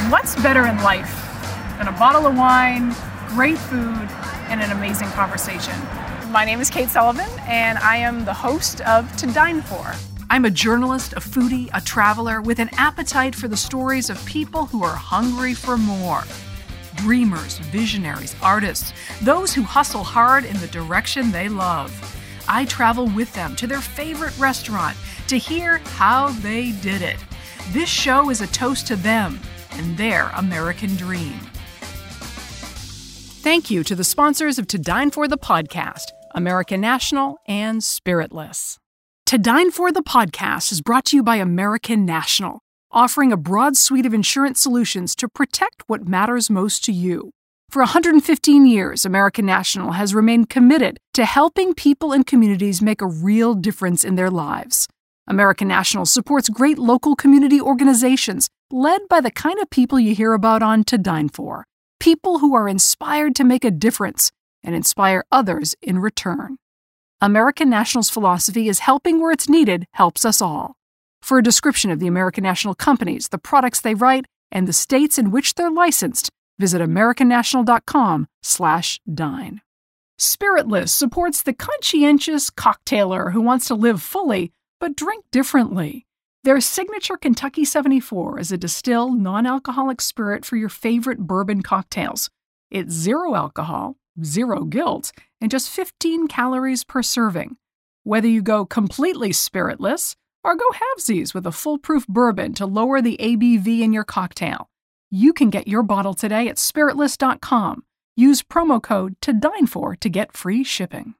What's better in life than a bottle of wine, great food, and an amazing conversation? My name is Kate Sullivan, and I am the host of To Dine For. I'm a journalist, a foodie, a traveler with an appetite for the stories of people who are hungry for more. Dreamers, visionaries, artists, those who hustle hard in the direction they love. I travel with them to their favorite restaurant to hear how they did it. This show is a toast to them and their American dream. Thank you to the sponsors of To Dine For the podcast, American National and Spiritless. To Dine For the podcast is brought to you by American National, offering a broad suite of insurance solutions to protect what matters most to you. For 115 years, American National has remained committed to helping people and communities make a real difference in their lives. American National supports great local community organizations led by the kind of people you hear about on To Dine For. People who are inspired to make a difference and inspire others in return. American National's philosophy is helping where it's needed helps us all. For a description of the American National companies, the products they write, and the states in which they're licensed, visit americannational.com/dine. Spiritless supports the conscientious cocktailer who wants to live fully but drink differently. Their signature Kentucky 74 is a distilled, non-alcoholic spirit for your favorite bourbon cocktails. It's 0 alcohol, 0 guilt, and just 15 calories per serving. Whether you go completely spiritless or go halvesies with a foolproof bourbon to lower the ABV in your cocktail, you can get your bottle today at spiritless.com. Use promo code TODINEFOR to get free shipping.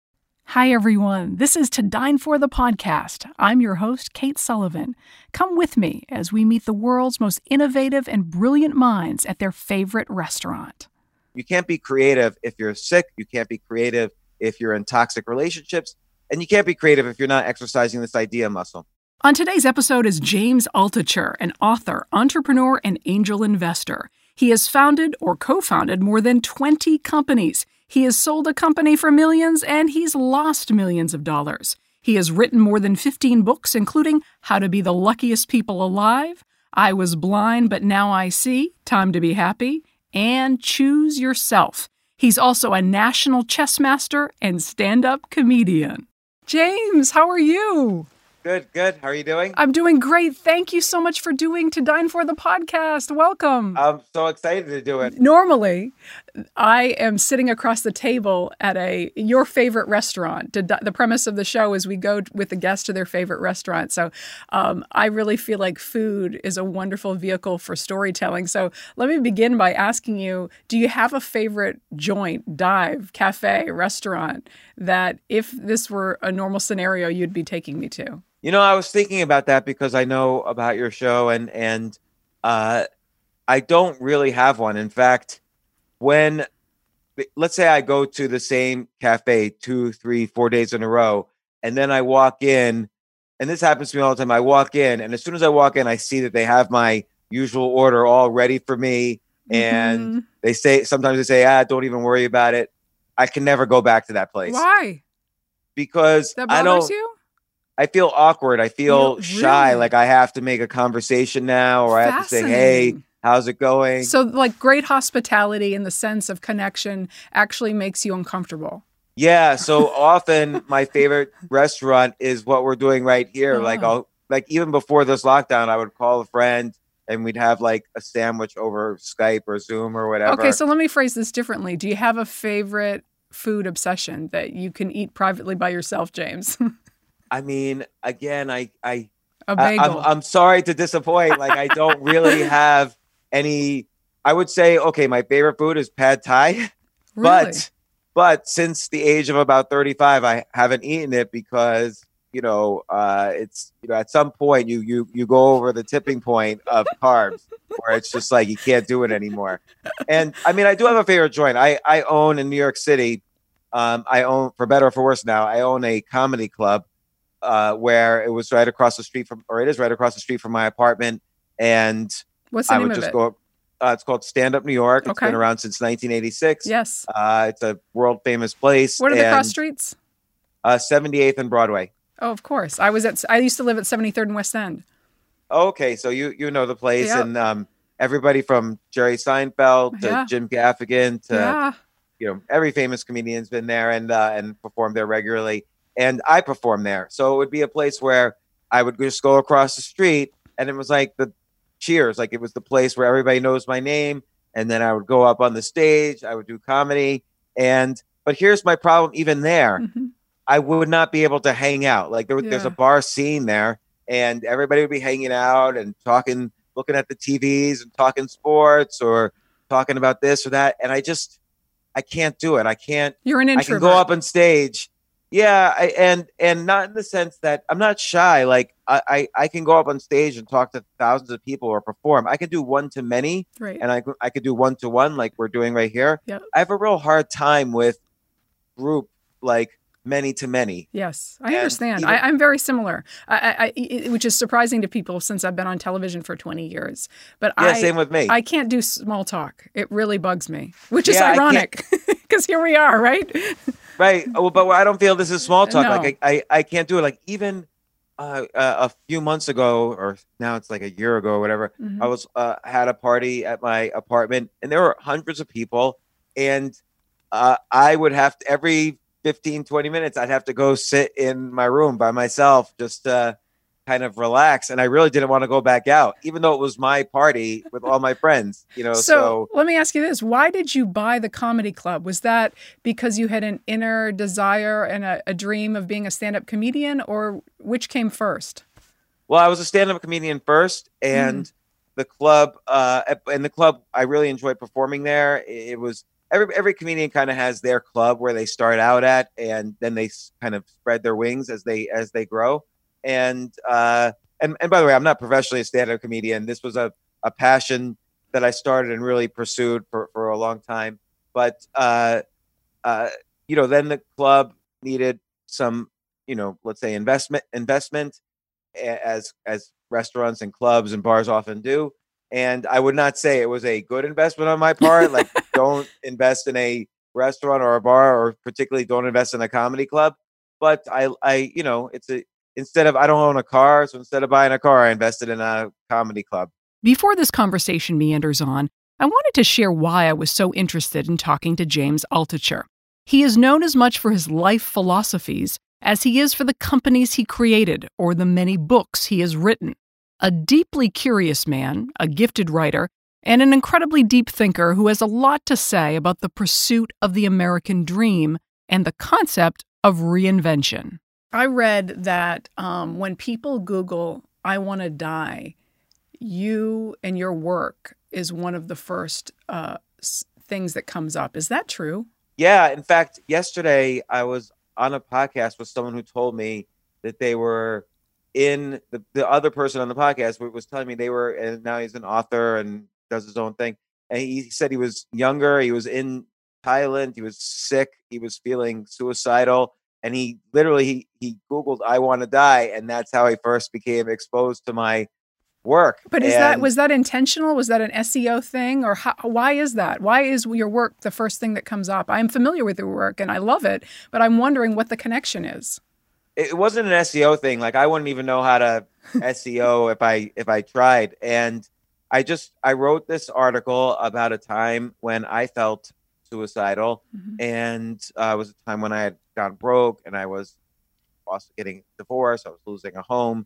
Hi, everyone. This is To Dine For the podcast. I'm your host, Kate Sullivan. Come with me as we meet the world's most innovative and brilliant minds at their favorite restaurant. You can't be creative if you're sick. You can't be creative if you're in toxic relationships. And you can't be creative if you're not exercising this idea muscle. On today's episode is James Altucher, an author, entrepreneur, and angel investor. He has founded or co-founded more than 20 companies. He has sold a company for millions, and he's lost millions of dollars. He has written more than 15 books, including How to Be the Luckiest People Alive, I Was Blind But Now I See, Time to Be Happy, and Choose Yourself. He's also a national chess master and stand-up comedian. James, how are you? Good. How are you doing? I'm doing great. Thank you so much for doing To Dine For the podcast. Welcome. I'm so excited to do it. Normally, I am sitting across the table at your favorite restaurant. The premise of the show is we go with the guests to their favorite restaurant. So I really feel like food is a wonderful vehicle for storytelling. So let me begin by asking you, do you have a favorite joint, dive, cafe, restaurant that if this were a normal scenario, you'd be taking me to? You know, I was thinking about that because I know about your show and I don't really have one. In fact, let's say I go to the same cafe 2, 3, 4 days in a row, and then I walk in, and this happens to me all the time. I walk in, and as soon as I walk in, I see that they have my usual order all ready for me. And sometimes they say, don't even worry about it. I can never go back to that place. Why? Because that bothers you? I feel awkward. I feel shy. Like I have to make a conversation now, or I have to say, hey, how's it going? So like great hospitality in the sense of connection actually makes you uncomfortable. Yeah. So often my favorite restaurant is what we're doing right here. Oh. Like even before this lockdown, I would call a friend and we'd have like a sandwich over Skype or Zoom or whatever. Okay. So let me phrase this differently. Do you have a favorite food obsession that you can eat privately by yourself, James? I mean, again, a bagel. I'm sorry to disappoint. Like, I don't really have any. I would say, okay, my favorite food is pad thai, Really? but since the age of about 35, I haven't eaten it because it's at some point you go over the tipping point of carbs where it's just like you can't do it anymore. And I mean, I do have a favorite joint. I own in New York City. I own, for better or for worse now, I own a comedy club. Where it was right across the street it is right across the street from my apartment. And what's the name of it? It's called Stand Up New York. It's Okay. been around since 1986. Yes. It's a world famous place. What are the cross streets? 78th and Broadway. Oh, of course. I used to live at 73rd and West End. Okay, so you know the place, Yep. and everybody from Jerry Seinfeld to Yeah. Jim Gaffigan to Yeah. every famous comedian's been there and performed there regularly. And I performed there. So it would be a place where I would just go across the street and it was like the Cheers. Like it was the place where everybody knows my name. And then I would go up on the stage, I would do comedy. But here's my problem, even there, I would not be able to hang out. Like there's a bar scene there and everybody would be hanging out and talking, looking at the TVs and talking sports or talking about this or that. And I can't do it. I can't. You're an introvert. I can go up on stage. Yeah. And not in the sense that I'm not shy. Like I can go up on stage and talk to thousands of people or perform. I can do one-to-many, right. and I could do one-to-one like we're doing right here. Yep. I have a real hard time with group, like many-to-many. Yes, I understand. I'm very similar, which is surprising to people since I've been on television for 20 years. But same with me. I can't do small talk. It really bugs me, which is ironic because here we are, right? Right. But I don't feel this is small talk. No. Like I can't do it. Like even a few months ago, or now it's like a year ago or whatever, I was had a party at my apartment and there were hundreds of people. And I would have to, every 15, 20 minutes, I'd have to go sit in my room by myself, just kind of relax. And I really didn't want to go back out, even though it was my party with all my friends, So let me ask you this. Why did you buy the comedy club? Was that because you had an inner desire and a dream of being a stand-up comedian, or which came first? Well, I was a stand-up comedian first, and the club, I really enjoyed performing there. It was every comedian kind of has their club where they start out at, and then they kind of spread their wings as they grow. And by the way, I'm not professionally a stand-up comedian. This was a passion that I started and really pursued for a long time. But then the club needed some, let's say investment as restaurants and clubs and bars often do. And I would not say it was a good investment on my part. Like, don't invest in a restaurant or a bar, or particularly don't invest in a comedy club. But instead of, I don't own a car, so instead of buying a car, I invested in a comedy club. Before this conversation meanders on, I wanted to share why I was so interested in talking to James Altucher. He is known as much for his life philosophies as he is for the companies he created or the many books he has written. A deeply curious man, a gifted writer, and an incredibly deep thinker who has a lot to say about the pursuit of the American dream and the concept of reinvention. I read that when people Google, "I want to die," you and your work is one of the first things that comes up. Is that true? Yeah. In fact, yesterday I was on a podcast with someone who told me that they were in the other person on the podcast was telling me they were, and now he's an author and does his own thing. And he said he was younger. He was in Thailand. He was sick. He was feeling suicidal. And he literally, he Googled, "I want to die." And that's how he first became exposed to my work. But was that intentional? Was that an SEO thing? Or why is that? Why is your work the first thing that comes up? I'm familiar with your work and I love it, but I'm wondering what the connection is. It wasn't an SEO thing. Like, I wouldn't even know how to SEO if I tried. And I wrote this article about a time when I felt suicidal. And it was a time when I had gone broke and I was also getting divorced. I was losing a home.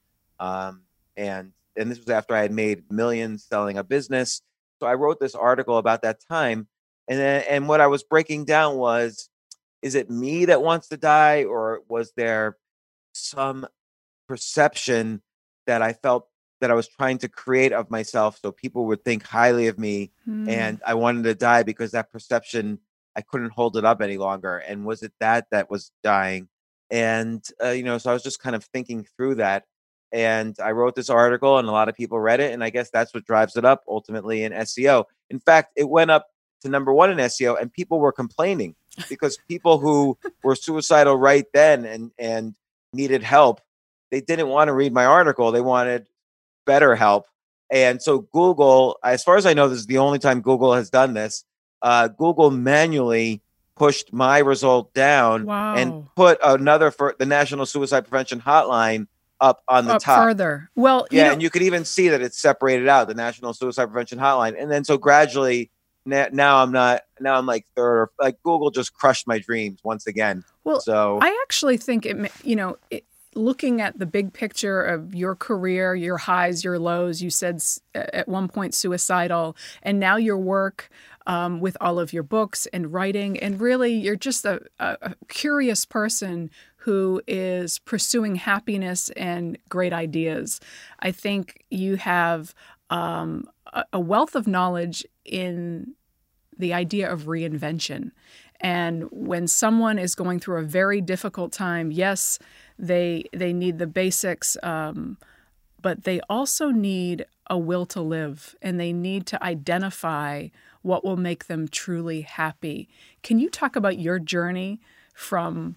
And this was after I had made millions selling a business. So I wrote this article about that time. And what I was breaking down was, is it me that wants to die, or was there some perception that I felt that I was trying to create of myself so people would think highly of me, and I wanted to die because that perception, I couldn't hold it up any longer. And was it that was dying? And so I was just kind of thinking through that, and I wrote this article and a lot of people read it, and I guess that's what drives it up ultimately in SEO. In fact, it went up to #1 in SEO, and people were complaining because people who were suicidal right then and needed help, they didn't want to read my article. They wanted better help. And so Google, as far as I know, this is the only time Google has done this. Google manually pushed my result down and put another for the National Suicide Prevention Hotline up on the up top. further. Well, yeah, and you could even see that it's separated out, the National Suicide Prevention Hotline. And then so gradually now I'm like third, or like Google just crushed my dreams once again. Well, so I actually think looking at the big picture of your career, your highs, your lows, you said at one point suicidal, and now your work with all of your books and writing, and really you're just a curious person who is pursuing happiness and great ideas. I think you have a wealth of knowledge in the idea of reinvention. And when someone is going through a very difficult time, yes, they need the basics, but they also need a will to live, and they need to identify what will make them truly happy. Can you talk about your journey from,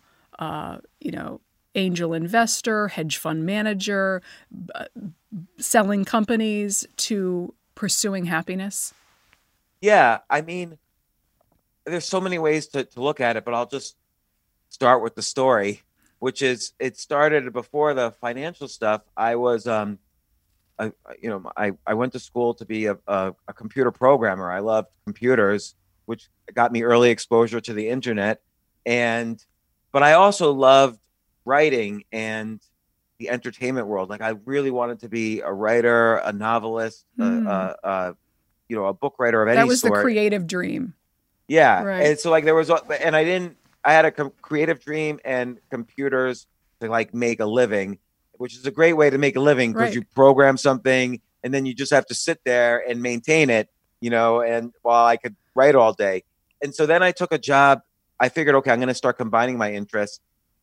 angel investor, hedge fund manager, selling companies to pursuing happiness? Yeah, I mean, there's so many ways to look at it, but I'll just start with the story, which is it started before the financial stuff. I was, I went to school to be a computer programmer. I loved computers, which got me early exposure to the internet. But I also loved writing and the entertainment world. Like I really wanted to be a writer, a novelist, a book writer of any sort. That was the creative dream. Yeah. Right. And so like I had a creative dream and computers to like make a living, which is a great way to make a living because you program something and then you just have to sit there and maintain it, and while I could write all day. And so then I took a job. I figured, okay, I'm going to start combining my interests.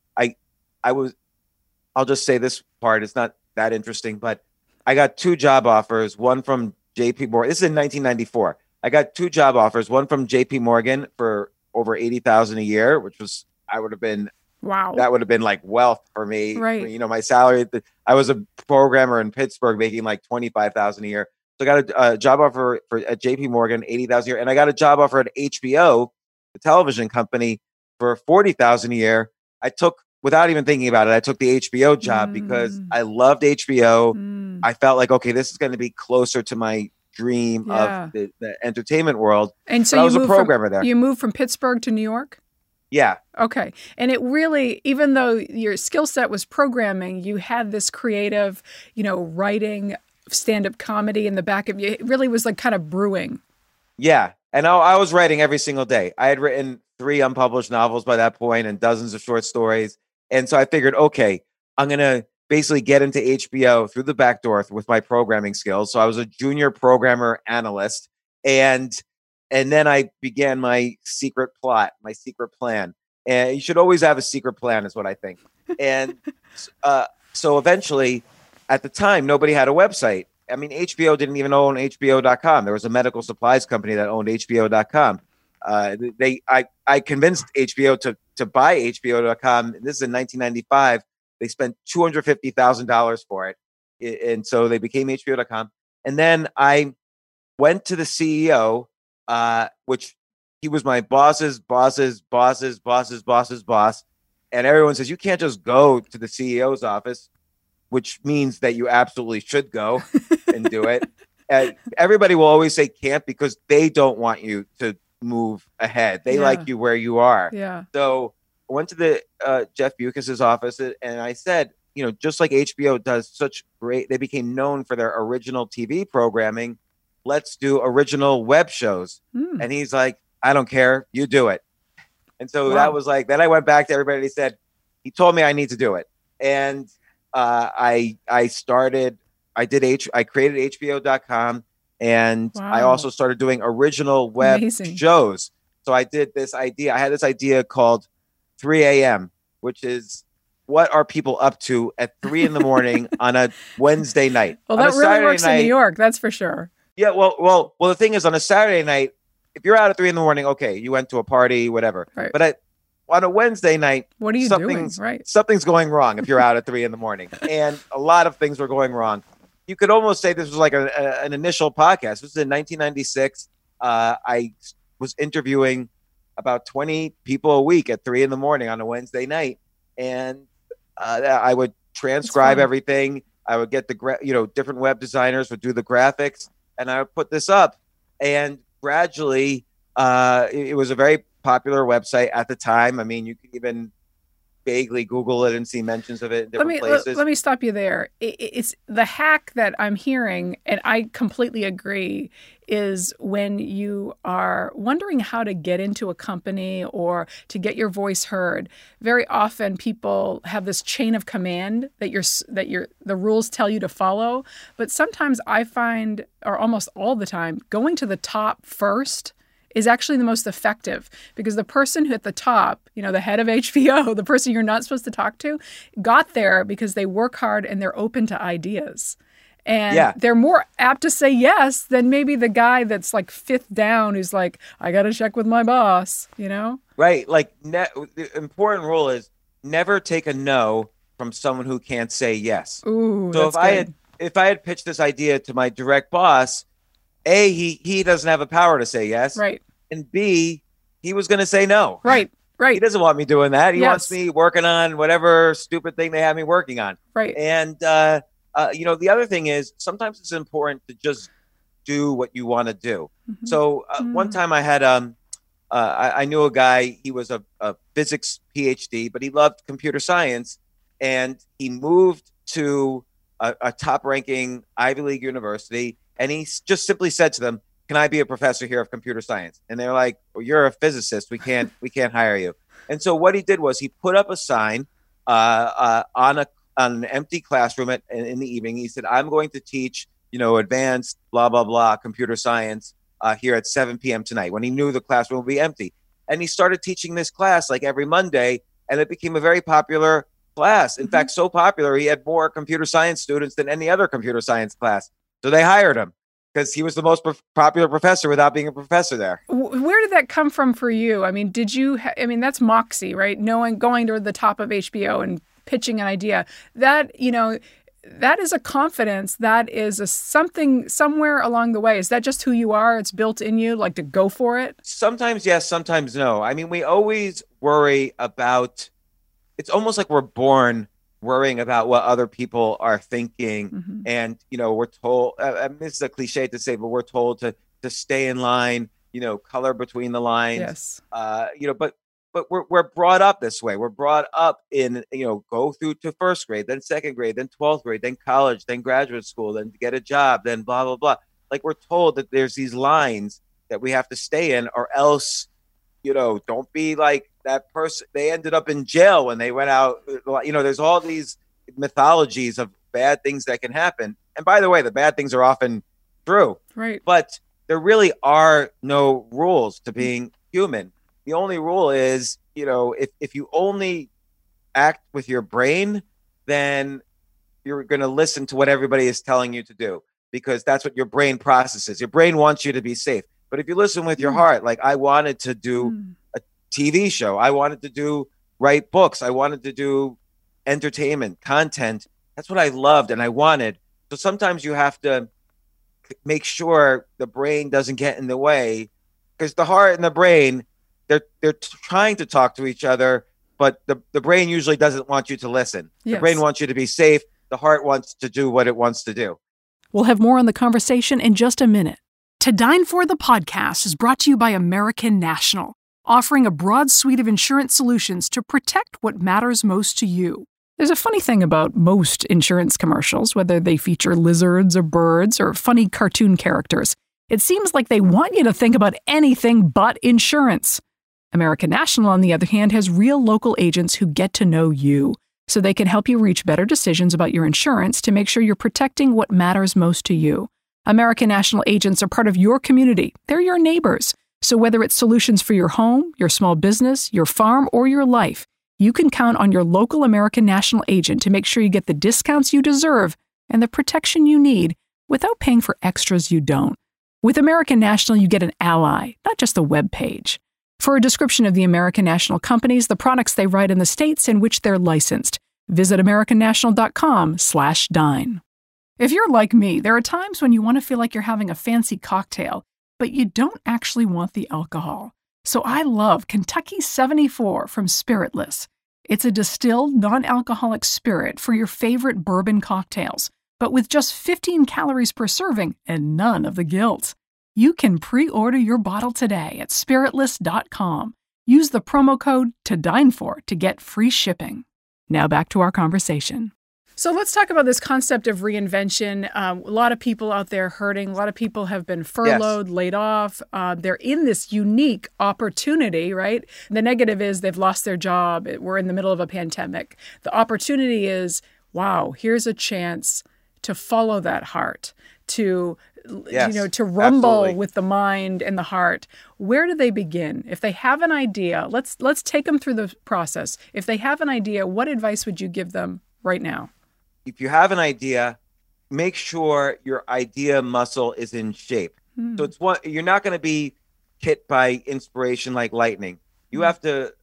I'll just say this part. It's not that interesting, but I got 2 job offers, one from JP Morgan. This is in 1994. I got 2 job offers, one from JP Morgan for over $80,000 a year, which was, wow. That would have been like wealth for me. Right. My salary, I was a programmer in Pittsburgh making like $25,000 a year. So I got a job offer at JP Morgan, $80,000 a year. And I got a job offer at HBO, the television company, for $40,000 a year. I took, without even thinking about it, I took the HBO job because I loved HBO. I felt like, okay, this is going to be closer to my dream of the entertainment world. And so I was a programmer there. You moved from Pittsburgh to New York? Yeah. Okay. And it really, even though your skill set was programming, you had this creative, writing, stand-up comedy in the back of you. It really was like kind of brewing. Yeah. And I was writing every single day. I had written 3 unpublished novels by that point and dozens of short stories. And so I figured, okay, I'm going to basically get into HBO through the back door with my programming skills. So I was a junior programmer analyst. And then I began my secret plot, my secret plan. And you should always have a secret plan is what I think. And so eventually, at the time, nobody had a website. I mean, HBO didn't even own HBO.com. There was a medical supplies company that owned HBO.com. I convinced HBO to buy HBO.com. This is in 1995. They spent $250,000 for it. And so they became HBO.com. And then I went to the CEO, which he was my boss's boss. And everyone says, you can't just go to the CEO's office, which means that you absolutely should go and do it. And everybody will always say can't because they don't want you to move ahead. They like you where you are. Yeah. So I went to the Jeff Bewkes's office and I said, just like HBO does such great, they became known for their original TV programming. Let's do original web shows. And he's like, I don't care. You do it. And so that was like, then I went back to everybody and he said, he told me I need to do it. And I created HBO.com and I also started doing original web shows. So I did this idea. I had this idea called 3 a.m., which is what are people up to at 3 a.m. on a Wednesday night? Well, that really works in New York. That's for sure. Yeah. Well, the thing is on a Saturday night, if you're out at 3 a.m, okay, you went to a party, whatever. Right. But on a Wednesday night, what are you doing? Right. Something's going wrong if you're out at 3 a.m. And a lot of things were going wrong. You could almost say this was like an initial podcast. This was in 1996. I was interviewing about 20 people a week at 3 a.m. on a Wednesday night. And I would transcribe everything. I would get different web designers would do the graphics, and I would put this up. And gradually, it was a very popular website at the time. I mean, you could even vaguely Google it and see mentions of it in different places. Let me stop you there. It's the hack that I'm hearing, and I completely agree, is when you are wondering how to get into a company or to get your voice heard. Very often people have this chain of command that the rules tell you to follow. But sometimes I find, or almost all the time, going to the top first is actually the most effective, because the person who at the top, the head of HBO, the person you're not supposed to talk to, got there because they work hard and they're open to ideas. And they're more apt to say yes than maybe the guy that's like fifth down who's like, I got to check with my boss, Right. Like the important rule is never take a no from someone who can't say yes. Ooh, so that's if I had pitched this idea to my direct boss, A, he doesn't have a power to say yes. Right. And B, he was going to say no. Right. He doesn't want me doing that. He wants me working on whatever stupid thing they have me working on. Right. And, the other thing is sometimes it's important to just do what you want to do. Mm-hmm. So one time I had, I knew a guy, he was a physics PhD, but he loved computer science. And he moved to a top ranking Ivy League university. And he just simply said to them, can I be a professor here of computer science? And they're like, well, you're a physicist. We can't hire you. And so what he did was he put up a sign on an empty classroom in the evening. He said, I'm going to teach, advanced blah, blah, blah, computer science here at 7 p.m. tonight, when he knew the classroom would be empty. And he started teaching this class like every Monday, and it became a very popular class. In fact, so popular, he had more computer science students than any other computer science class. So they hired him because he was the most popular professor without being a professor there. Where did that come from for you? I mean, that's moxie, right? Going to the top of HBO and pitching an idea. That is a confidence. That is something somewhere along the way. Is that just who you are? It's built in you, like to go for it? Sometimes yes, sometimes no. I mean, we always worry about, it's almost like we're born worrying about what other people are thinking. Mm-hmm. And, we're told, this is a cliche to say, but we're told to stay in line, color between the lines. Yes. But we're brought up this way. We're brought up in, go through to first grade, then second grade, then 12th grade, then college, then graduate school, then get a job, then blah, blah, blah. Like we're told that there's these lines that we have to stay in, or else, don't be like that person. They ended up in jail when they went out. There's all these mythologies of bad things that can happen. And by the way, the bad things are often true. Right. But there really are no rules to being human. The only rule is, if you only act with your brain, then you're going to listen to what everybody is telling you to do, because that's what your brain processes. Your brain wants you to be safe. But if you listen with your heart, like I wanted to do a TV show, I wanted to write books, I wanted to do entertainment, content. That's what I loved and I wanted. So sometimes you have to make sure the brain doesn't get in the way, because the heart and the brain, they're trying to talk to each other, but the brain usually doesn't want you to listen. Yes. The brain wants you to be safe. The heart wants to do what it wants to do. We'll have more on the conversation in just a minute. To Dine For the podcast is brought to you by American National, offering a broad suite of insurance solutions to protect what matters most to you. There's a funny thing about most insurance commercials, whether they feature lizards or birds or funny cartoon characters. It seems like they want you to think about anything but insurance. American National, on the other hand, has real local agents who get to know you, so they can help you reach better decisions about your insurance to make sure you're protecting what matters most to you. American National agents are part of your community. They're your neighbors. So whether it's solutions for your home, your small business, your farm, or your life, you can count on your local American National agent to make sure you get the discounts you deserve and the protection you need without paying for extras you don't. With American National, you get an ally, not just a web page. For a description of the American National companies, the products they write, in the states in which they're licensed, visit americannational.com/dine. If you're like me, there are times when you want to feel like you're having a fancy cocktail, but you don't actually want the alcohol. So I love Kentucky 74 from Spiritless. It's a distilled, non-alcoholic spirit for your favorite bourbon cocktails, but with just 15 calories per serving and none of the guilt. You can pre-order your bottle today at spiritless.com. Use the promo code to dine for to get free shipping. Now back to our conversation. So let's talk about this concept of reinvention. A lot of people out there hurting. A lot of people have been furloughed, laid off. They're in this unique opportunity, right? The negative is they've lost their job. We're in the middle of a pandemic. The opportunity is, wow, here's a chance to follow that heart, to to rumble absolutely. with the mind and the heart. Where do they begin? If they have an idea, let's take them through the process. If they have an idea, what advice would you give them right now? If you have an idea, make sure your idea muscle is in shape. So you're not going to be hit by inspiration like lightning. You have to,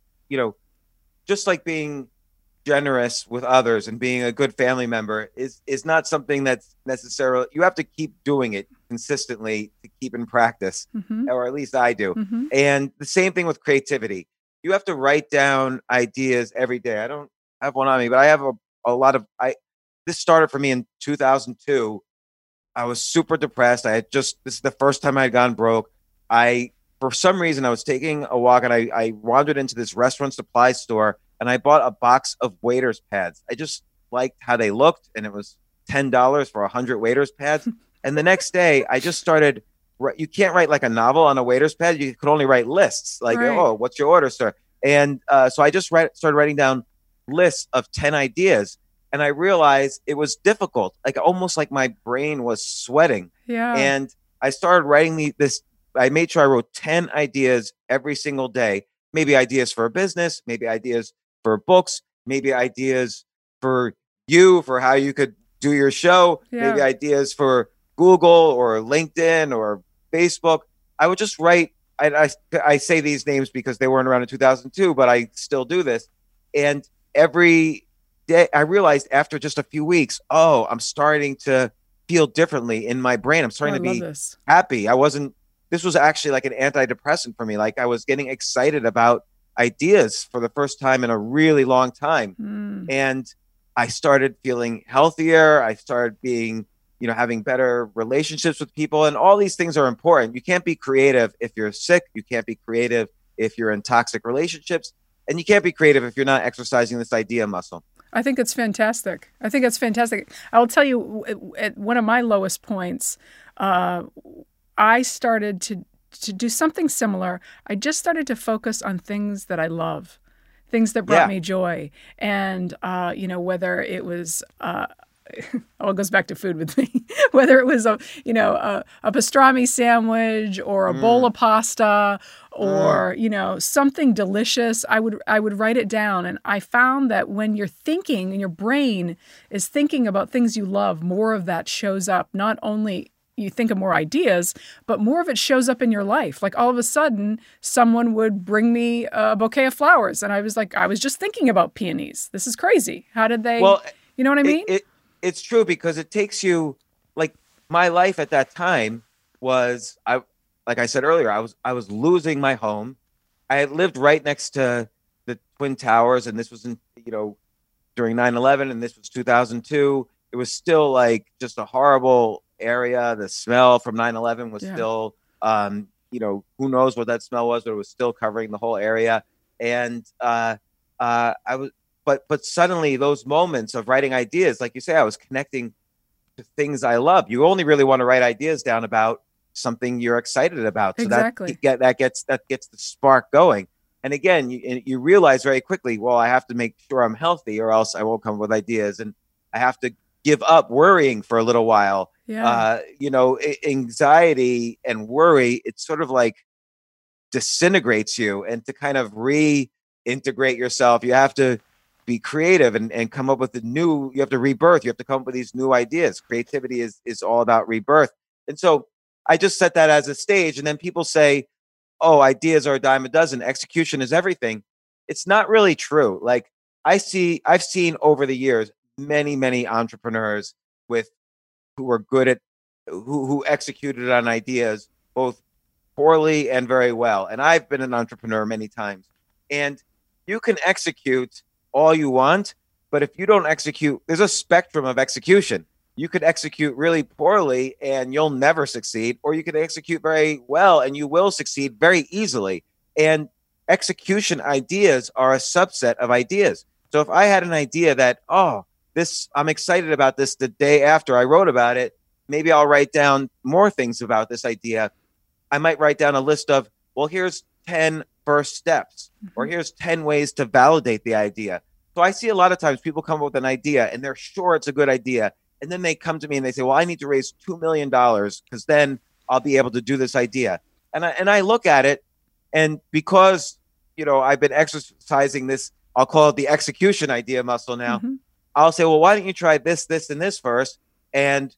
just like being generous with others and being a good family member is not something that's necessarily, you have to keep doing it consistently to keep in practice, or at least I do. And the same thing with creativity. You have to write down ideas every day. I don't have one on me, but I have a lot of, this started for me in 2002. I was super depressed. This is the first time I had gone broke. For some reason, I was taking a walk and I wandered into this restaurant supply store and I bought a box of waiter's pads. I just liked how they looked, and it was $10 for 100 waiter's pads. And the next day, I just started. You can't write like a novel on a waiter's pad. You could only write lists, like, right. Oh, what's your order, sir? And so I just started writing down lists of 10 ideas. And I realized it was difficult, like almost like my brain was sweating. Yeah. And I started writing this. I made sure I wrote 10 ideas every single day. Maybe ideas for a business, maybe ideas for books, maybe ideas for you, for how you could do your show, maybe ideas for Google or LinkedIn or Facebook. I would just write. I say these names because they weren't around in 2002, but I still do this. And every day, I realized after just a few weeks, I'm starting to feel differently in my brain. I'm starting to be happy. This was actually like an antidepressant for me. Like I was getting excited about ideas for the first time in a really long time. And I started feeling healthier. I started being, having better relationships with people. And all these things are important. You can't be creative if you're sick. You can't be creative if you're in toxic relationships. And you can't be creative if you're not exercising this idea muscle. I think it's fantastic. I will tell you, at one of my lowest points, I started to do something similar. I just started to focus on things that I love, things that brought me joy. And, whether it was, it goes back to food with me, whether it was a pastrami sandwich or a bowl of pasta or, something delicious, I would write it down. And I found that when you're thinking and your brain is thinking about things you love, more of that shows up. Not only you think of more ideas, but more of it shows up in your life. Like all of a sudden, someone would bring me a bouquet of flowers. And I was like, I was just thinking about peonies. This is crazy. How did they, you know what I mean? It's true because it takes you, like my life at that time was, like I said earlier, I was losing my home. I had lived right next to the Twin Towers, and this was during 9/11, and this was 2002. It was still like just a horrible area. The smell from 9/11 was still, who knows what that smell was, but it was still covering the whole area. And but suddenly those moments of writing ideas, like you say, I was connecting to things I love. You only really want to write ideas down about something you're excited about. So exactly. that gets the spark going. And again, you realize very quickly, well, I have to make sure I'm healthy or else I won't come up with ideas. And I have to give up worrying for a little while. Yeah. Anxiety and worry, it's sort of like disintegrates you. And to kind of reintegrate yourself, you have to be creative and come up with you have to rebirth. You have to come up with these new ideas. Creativity is all about rebirth. And so I just set that as a stage. And then people say, oh, ideas are a dime a dozen. Execution is everything. It's not really true. Like I've seen over the years, many, many entrepreneurs who are good at, who executed on ideas, both poorly and very well. And I've been an entrepreneur many times, and you can execute all you want, but if you don't execute, there's a spectrum of execution. You could execute really poorly and you'll never succeed, or you could execute very well and you will succeed very easily. And execution ideas are a subset of ideas. So if I had an idea that, oh, this, I'm excited about this the day after I wrote about it, maybe I'll write down more things about this idea. I might write down a list of, well, here's 10 first steps, or here's 10 ways to validate the idea. So I see a lot of times people come up with an idea and they're sure it's a good idea. And then they come to me and they say, well, I need to raise $2 million because then I'll be able to do this idea. And I look at it, and because, I've been exercising this, I'll call it the execution idea muscle now. I'll say, well, why don't you try this, this, and this first? And,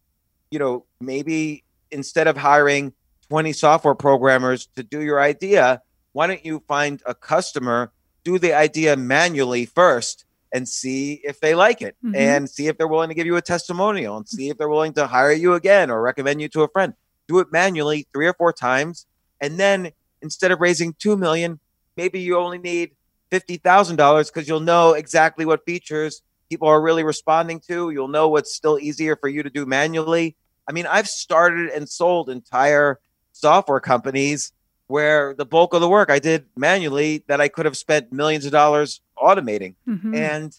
maybe instead of hiring 20 software programmers to do your idea, why don't you find a customer, do the idea manually first and see if they like it, and see if they're willing to give you a testimonial, and see if they're willing to hire you again or recommend you to a friend. Do it manually 3 or 4 times. And then instead of raising $2 million, maybe you only need $50,000 because you'll know exactly what features people are really responding to. You'll know what's still easier for you to do manually. I mean, I've started and sold entire software companies where the bulk of the work I did manually that I could have spent millions of dollars automating. And,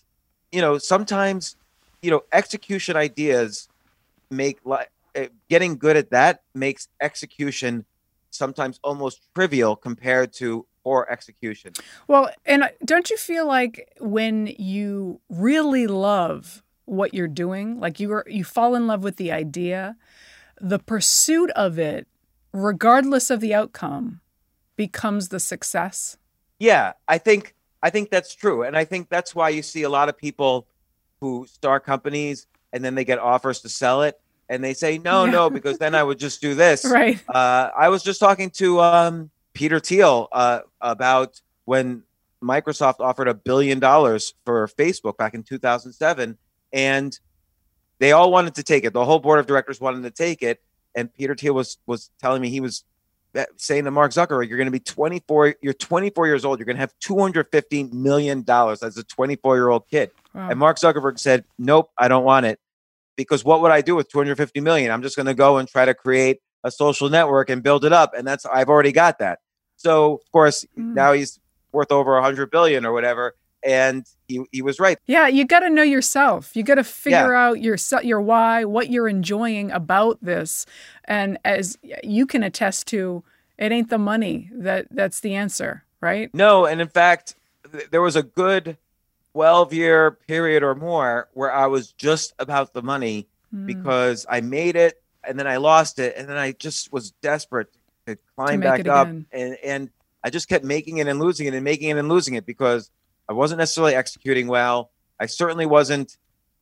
sometimes, execution ideas make getting good at that makes execution sometimes almost trivial compared to poor execution. Well, and don't you feel like when you really love what you're doing, like you fall in love with the idea, the pursuit of it, regardless of the outcome, becomes the success? Yeah, I think that's true. And I think that's why you see a lot of people who start companies and then they get offers to sell it and they say, no, because then I would just do this. Right. I was just talking to Peter Thiel about when Microsoft offered $1 billion for Facebook back in 2007, and they all wanted to take it. The whole board of directors wanted to take it. And Peter Thiel was telling me, he was saying to Mark Zuckerberg, you're going to be 24. You're 24 years old. You're going to have $250 million as a 24-year-old kid. Wow. And Mark Zuckerberg said, nope, I don't want it. Because what would I do with $250 million? I'm just going to go and try to create a social network and build it up. And I've already got that. So of course, now he's worth over 100 billion or whatever. And he was right. Yeah, you got to know yourself. You got to figure out your why, what you're enjoying about this. And as you can attest to, it ain't the money that's the answer, right? No, and in fact, there was a good 12-year period or more where I was just about the money because I made it and then I lost it, and then I just was desperate to climb back up, and I just kept making it and losing it and making it and losing it because I wasn't necessarily executing well. I certainly wasn't,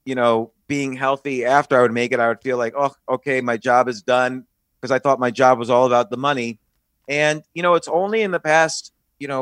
being healthy after I would make it. I would feel like, oh, okay, my job is done, because I thought my job was all about the money. And, it's only in the past,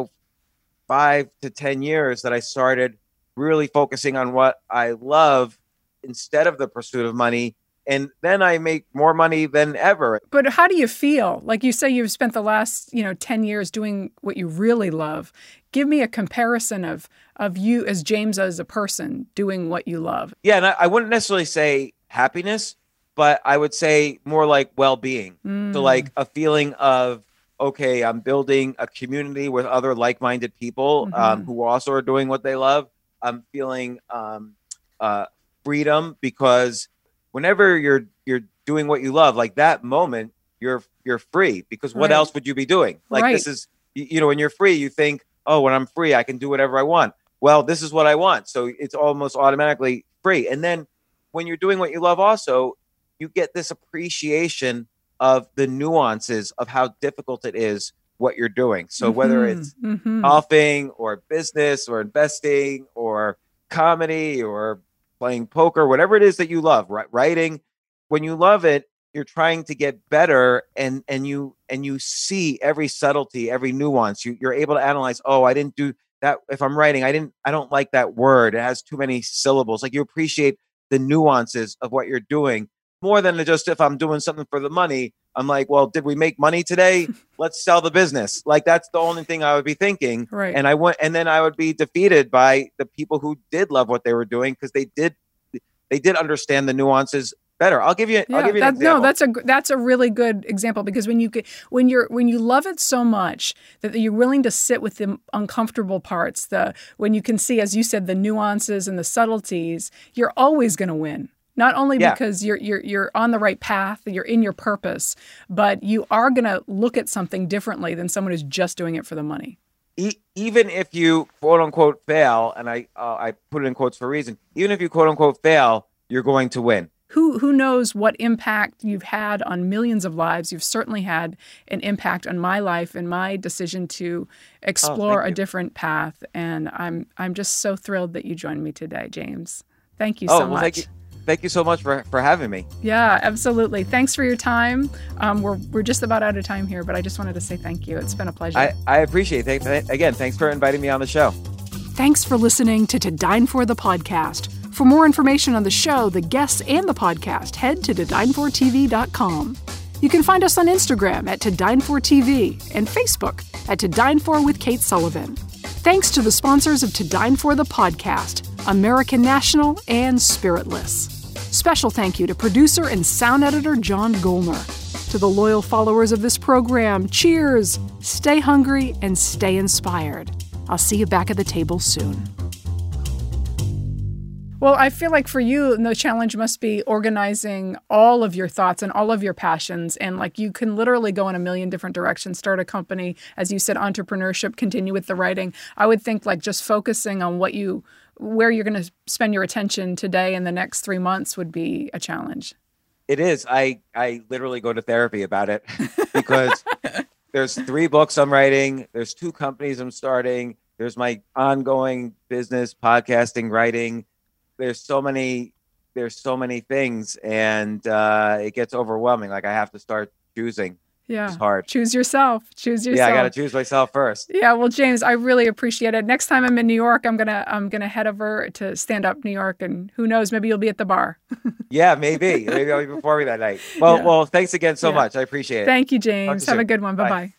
5 to 10 years that I started really focusing on what I love instead of the pursuit of money. And then I make more money than ever. But how do you feel? Like you say, you've spent the last, 10 years doing what you really love. Give me a comparison of you as James as a person doing what you love. Yeah, and I wouldn't necessarily say happiness, but I would say more like well-being. So like a feeling of, okay, I'm building a community with other like-minded people who also are doing what they love. I'm feeling freedom, because whenever you're doing what you love, like that moment, you're free, because what else would you be doing? Like this is, when you're free, you think, oh, when I'm free, I can do whatever I want. Well, this is what I want. So it's almost automatically free. And then when you're doing what you love also, you get this appreciation of the nuances of how difficult it is what you're doing. So whether it's golfing or business or investing or comedy or playing poker, whatever it is that you love, writing, when you love it, you're trying to get better, and you see every subtlety, every nuance. You're able to analyze, oh, I didn't do that. If I'm writing, I don't like that word. It has too many syllables. Like, you appreciate the nuances of what you're doing more than just, if I'm doing something for the money, I'm like, well, did we make money today? Let's sell the business. Like, that's the only thing I would be thinking. Right. And then I would be defeated by the people who did love what they were doing, because they did understand the nuances better. I'll give you an example. No, that's a really good example, because when you love it so much that you're willing to sit with the uncomfortable parts, when you can see, as you said, the nuances and the subtleties, you're always going to win. Not only because you're on the right path, you're in your purpose, but you are going to look at something differently than someone who's just doing it for the money. Even if you quote unquote fail, and I put it in quotes for a reason, even if you quote unquote fail, you're going to win. Who knows what impact you've had on millions of lives? You've certainly had an impact on my life and my decision to explore a different path. And I'm just so thrilled that you joined me today, James. Thank you so much. Thank you so much for having me. Yeah, absolutely. Thanks for your time. We're just about out of time here, but I just wanted to say thank you. It's been a pleasure. I appreciate it. Again, thanks for inviting me on the show. Thanks for listening to Dine For the podcast. For more information on the show, the guests, and the podcast, head to todinefortv.com. You can find us on Instagram at ToDineForTV and Facebook at To Dine For with Kate Sullivan. Thanks to the sponsors of To Dine For the podcast, American National and Spiritless. Special thank you to producer and sound editor John Golner. To the loyal followers of this program, cheers, stay hungry, and stay inspired. I'll see you back at the table soon. Well, I feel like for you, the challenge must be organizing all of your thoughts and all of your passions. And like, you can literally go in a million different directions, start a company, as you said, entrepreneurship, continue with the writing. I would think like just focusing on where you're going to spend your attention today and the next 3 months would be a challenge. It is. I literally go to therapy about it, because there's 3 books I'm writing. There's 2 companies I'm starting. There's my ongoing business, podcasting, writing. There's so many things, and it gets overwhelming. Like, I have to start choosing. Yeah. It's hard. Choose yourself. Yeah, I got to choose myself first. Yeah. Well, James, I really appreciate it. Next time I'm in New York, I'm gonna head over to Stand Up New York, and who knows, maybe you'll be at the bar. Yeah, maybe. Maybe I'll be before me that night. Well, thanks again so much. I appreciate it. Thank you, James. Have a good one. Bye-bye.